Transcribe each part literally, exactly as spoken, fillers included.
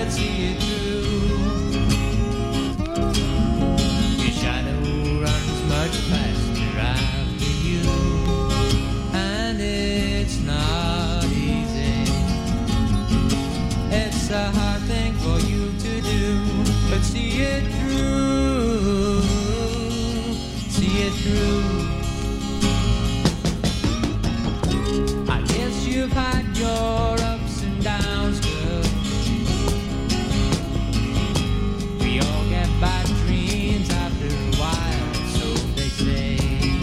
see it through. Your shadow runs much faster after you, and it's not easy. It's a hard thing for you to do, but see it through, see it through. I guess you've had your ups and downs, girl. We all get bad dreams after a while, so they say.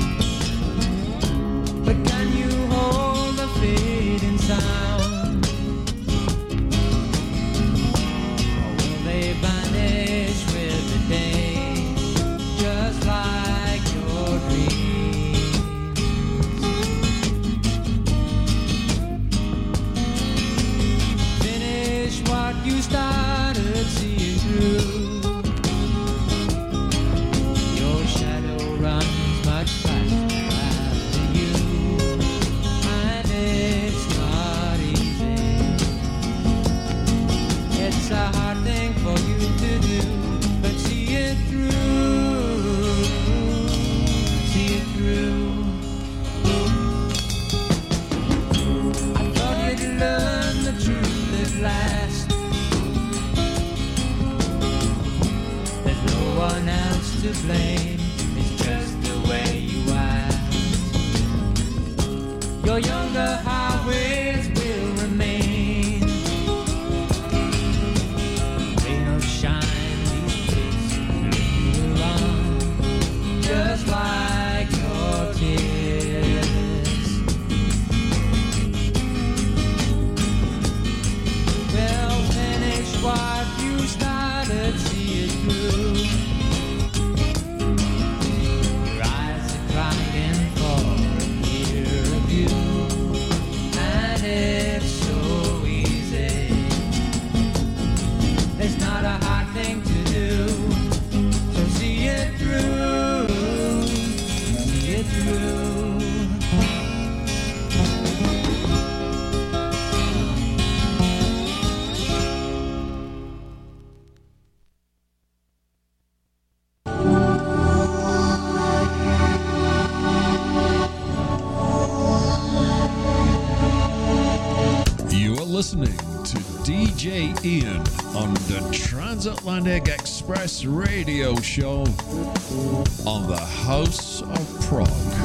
But can you hold the fading sound? Or will they vanish with the day, just like your dreams? Finish what you started, see it through. Your shadow runs much faster after you, and it's not easy. It's a hard thing for you to do, but see it through, see it through. I thought you'd learn the truth at last. There's no one else to blame, it's just the way you act. Your younger highways will remain. Rain or shine, these places linger on, just like your tears. Well, finish what you started, see it through. Your eyes are crying for a year of you, and it's so easy. It's not a hard thing to do, so see it through, see it through. You are listening to D J Ian on the Transatlantic Express radio show on the House of Prague.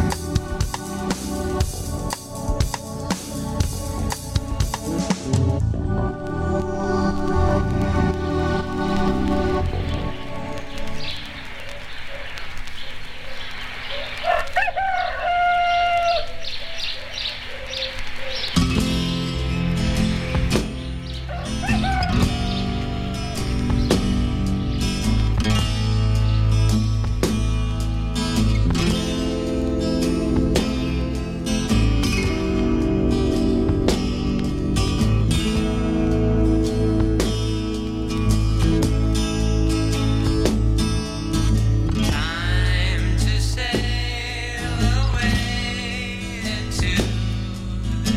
Time to sail away into the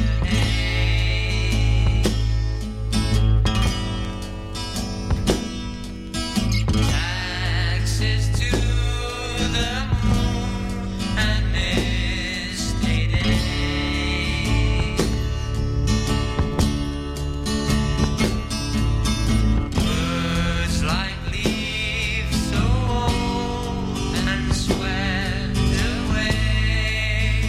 day. Taxes to the moon and estate aid. Words like leaves so old and swept away.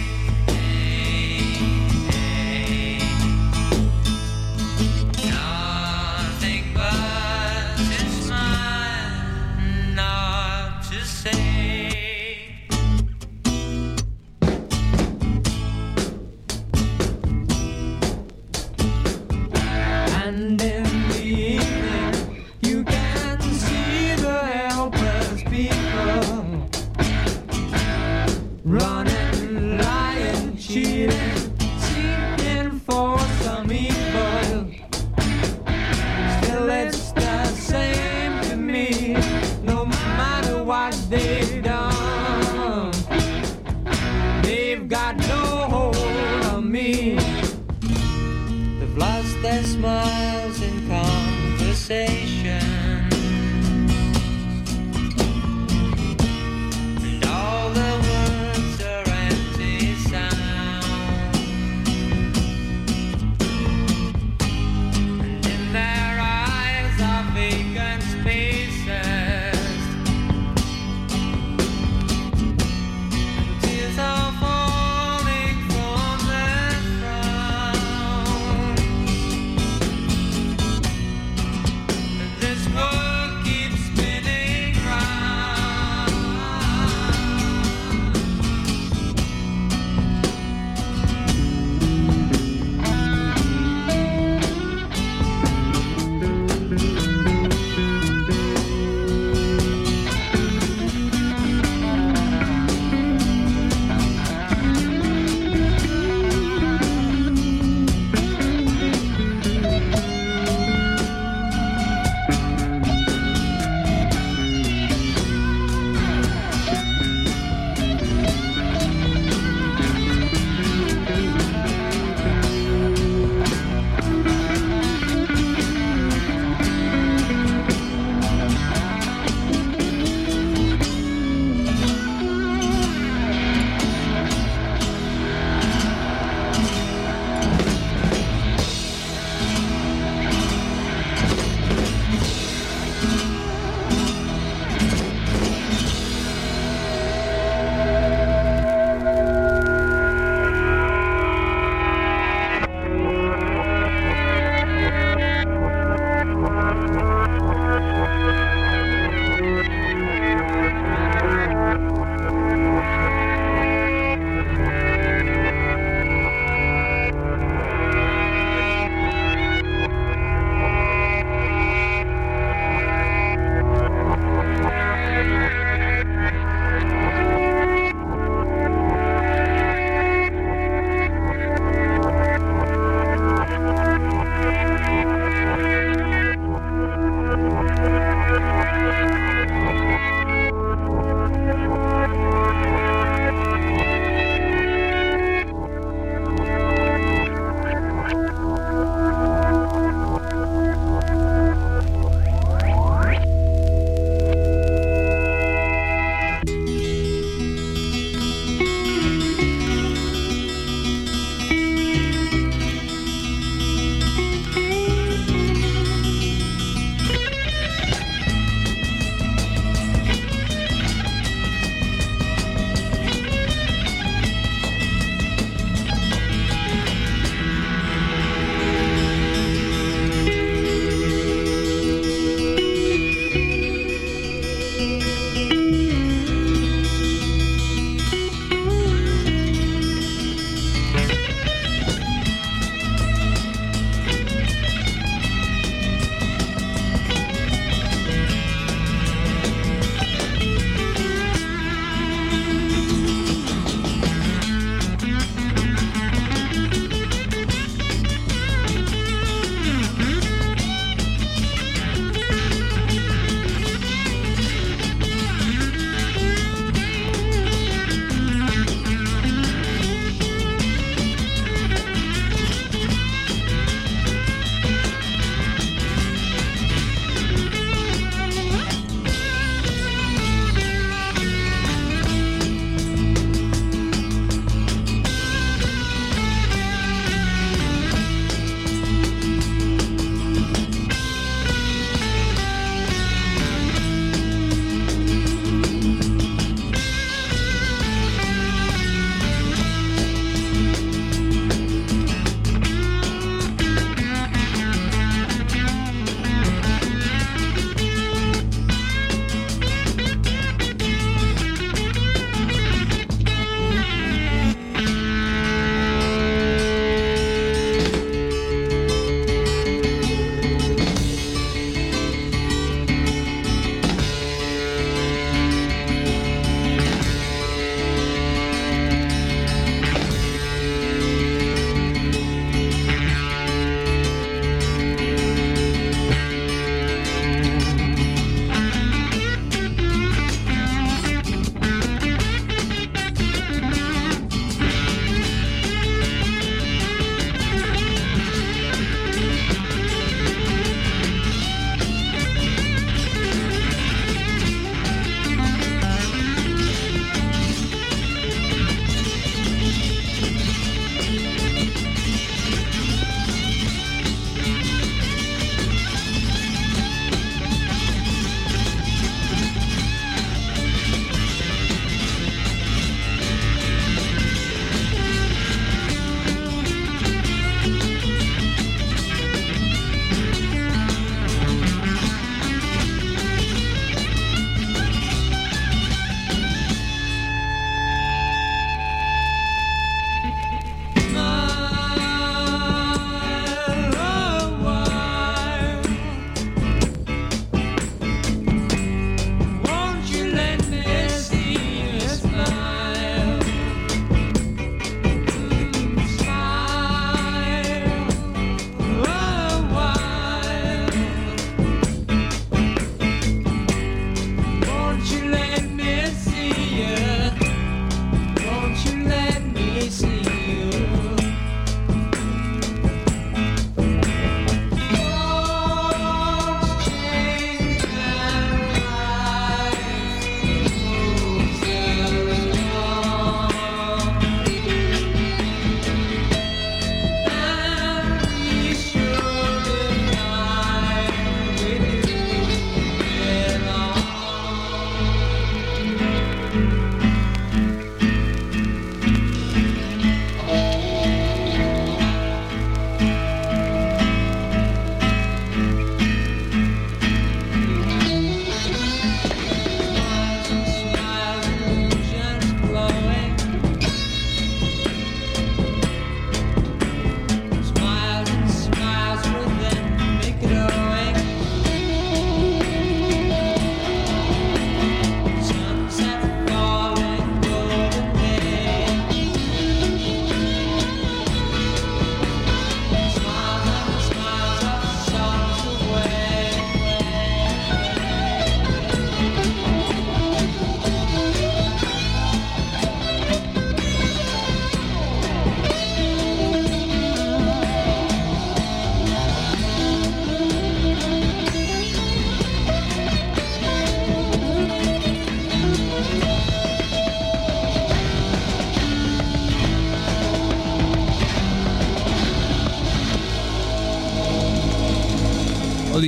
Nothing but to smile, not to say. And in the evening, you can see the helpless people running, lying, cheating, seeking for some evil. Still, it's the same to me, no matter what they've done. They've got no hold on me. They've lost their smiles in conversation. conversation. And all the words are empty sound. And in their eyes are vacant spaces. And tears are falling from their frowns. And this world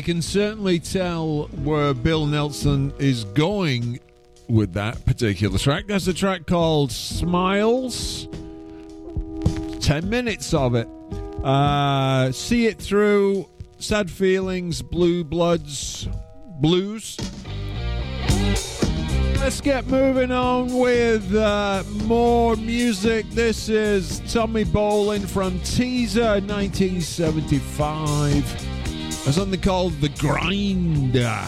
can certainly tell where Bill Nelson is going with that particular track. That's a track called Smiles. Ten minutes of it. Uh, See It Through, Sad Feelings, Blue Bloods, Blues. Let's get moving on with uh, more music. This is Tommy Bolin from Teaser nineteen seventy-five. There's something called The Grinder.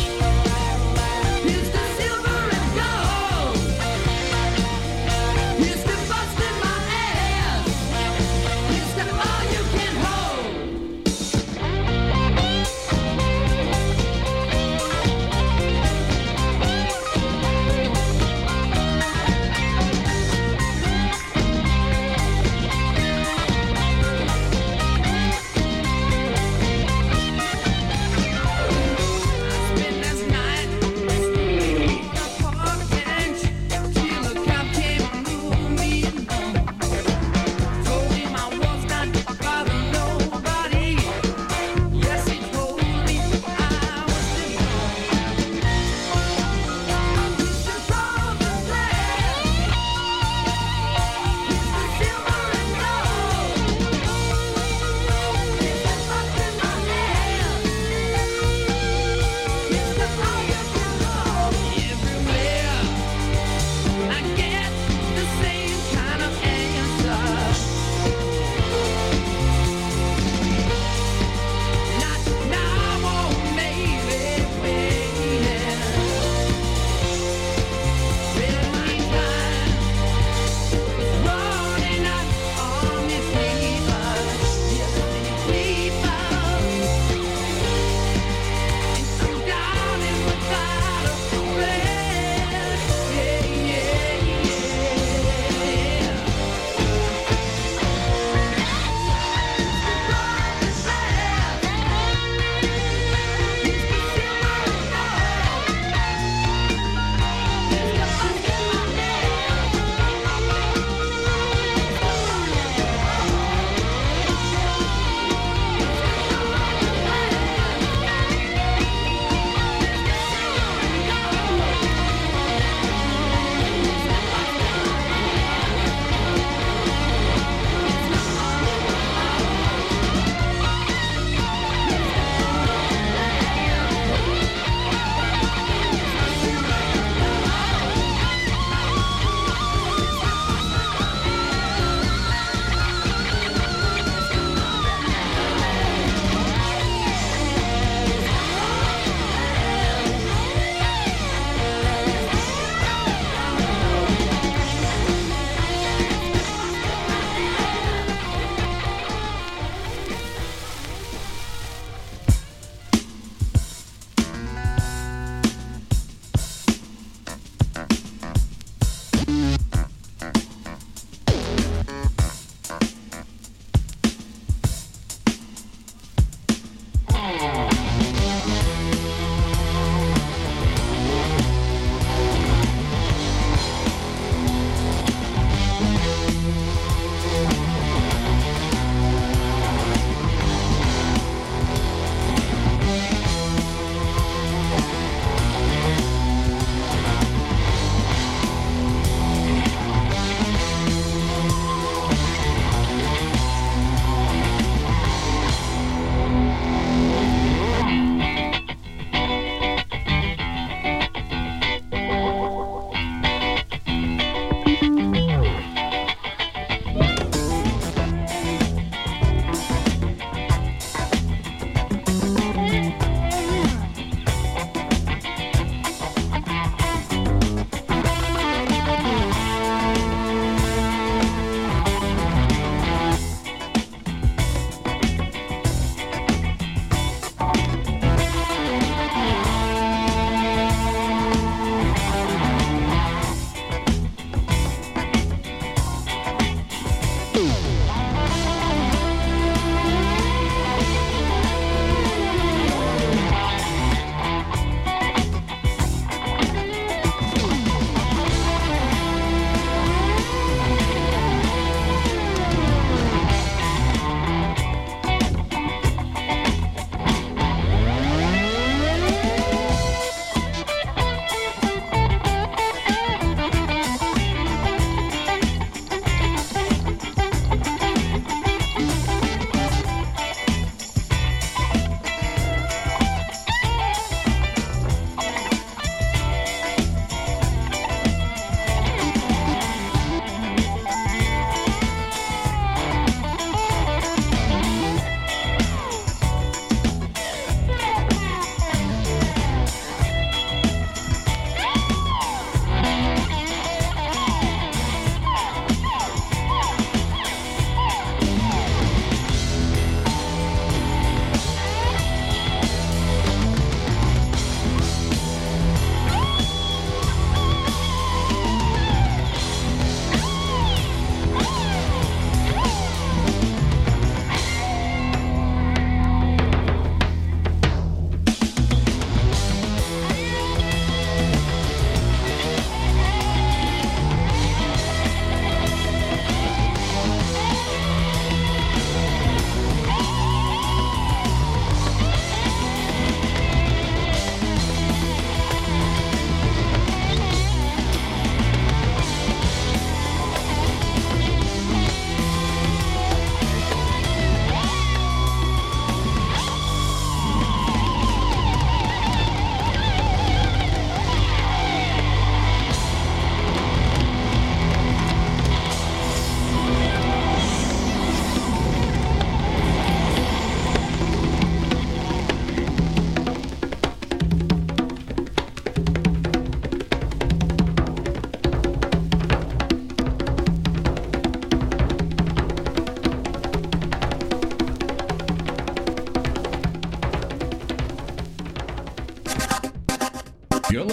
He's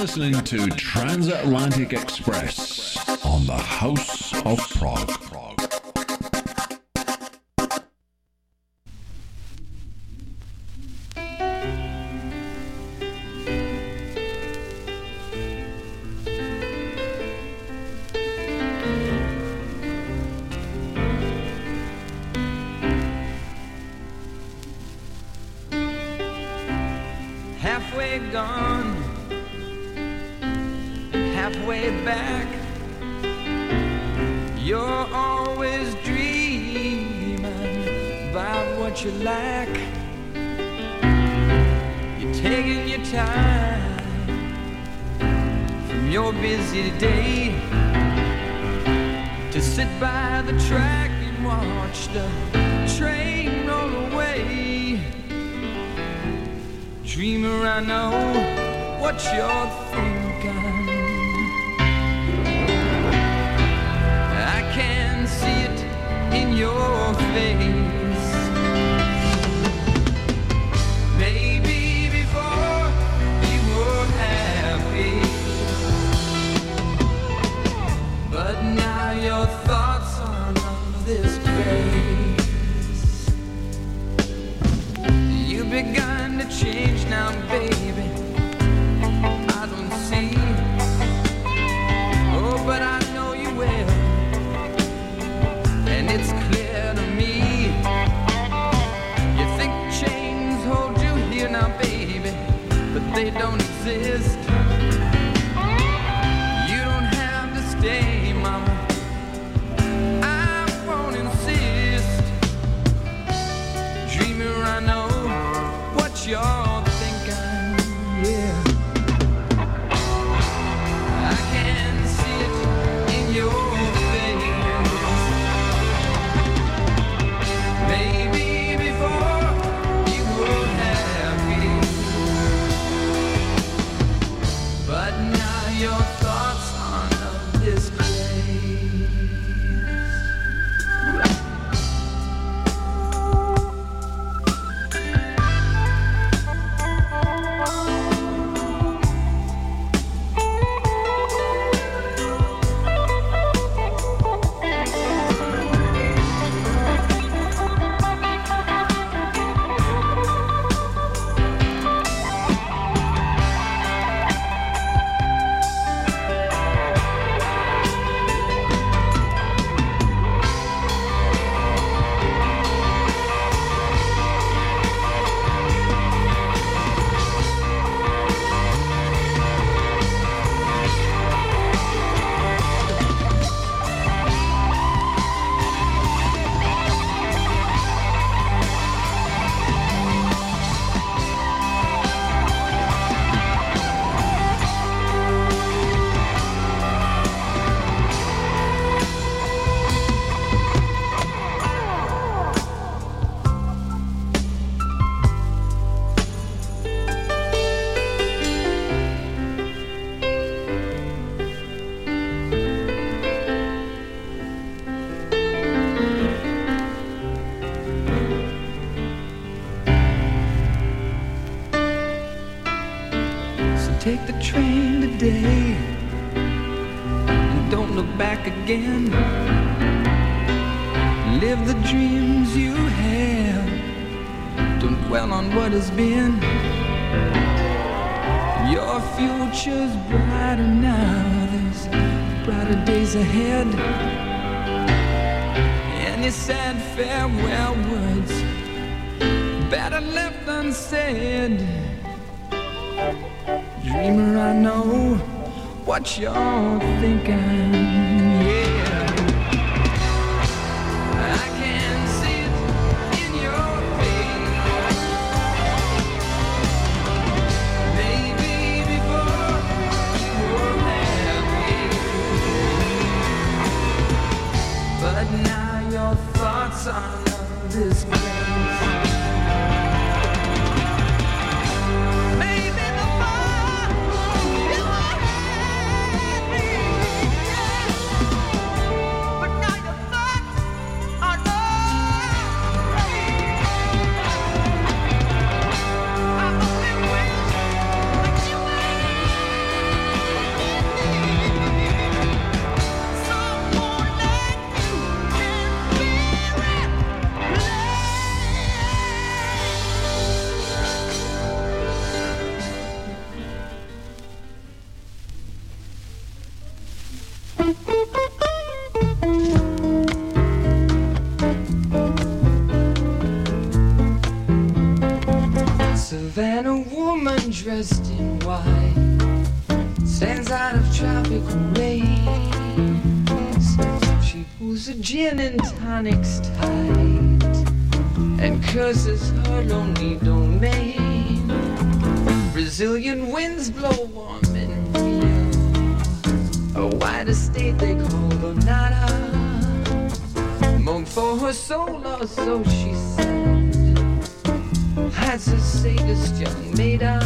listening to Transatlantic Express on the House of Prog. Halfway gone, halfway back. You're always dreaming about what you lack. You're taking your time from your busy day to sit by the track and watch the train roll away. Dreamer, I know what you're thinking. I can see it in your face. Maybe before you were happy, but now your thoughts are on this place. You've begun to change now, baby. I don't see. Oh, but I know you will. And it's clear to me. You think chains hold you here now, baby, but they don't exist. You don't have to stay, mama. I won't insist. Dreamer, I know what you're thinking, yeah. I can see it in your face. Maybe before you were happy, but now your thoughts are of this place. Take the train today and don't look back again. Live the dreams you have. Don't dwell on what has been. Your future's brighter now. There's brighter days ahead. Any sad farewell words better left unsaid. Dreamer, I know what you're thinking, yeah. I can see it in your face. Maybe before you were happy, but now your thoughts are on this place. dressed in white, stands out of tropical rays. She pulls her gin and tonics tight and curses her lonely domain. Brazilian winds blow warm and real, a white estate they call Granada. Moan for her soul, or so she said, hides her sadist young maidens.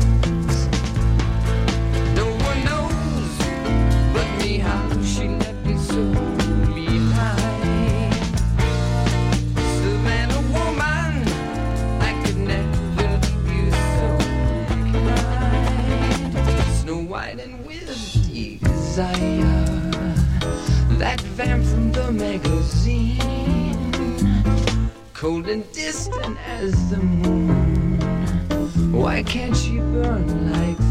No one knows but me how she left me so behind. Savannah woman, I could never leave you so kind. Snow White and with desire, that vamp from the magazine, cold and distant as the moon. Why can't she burn like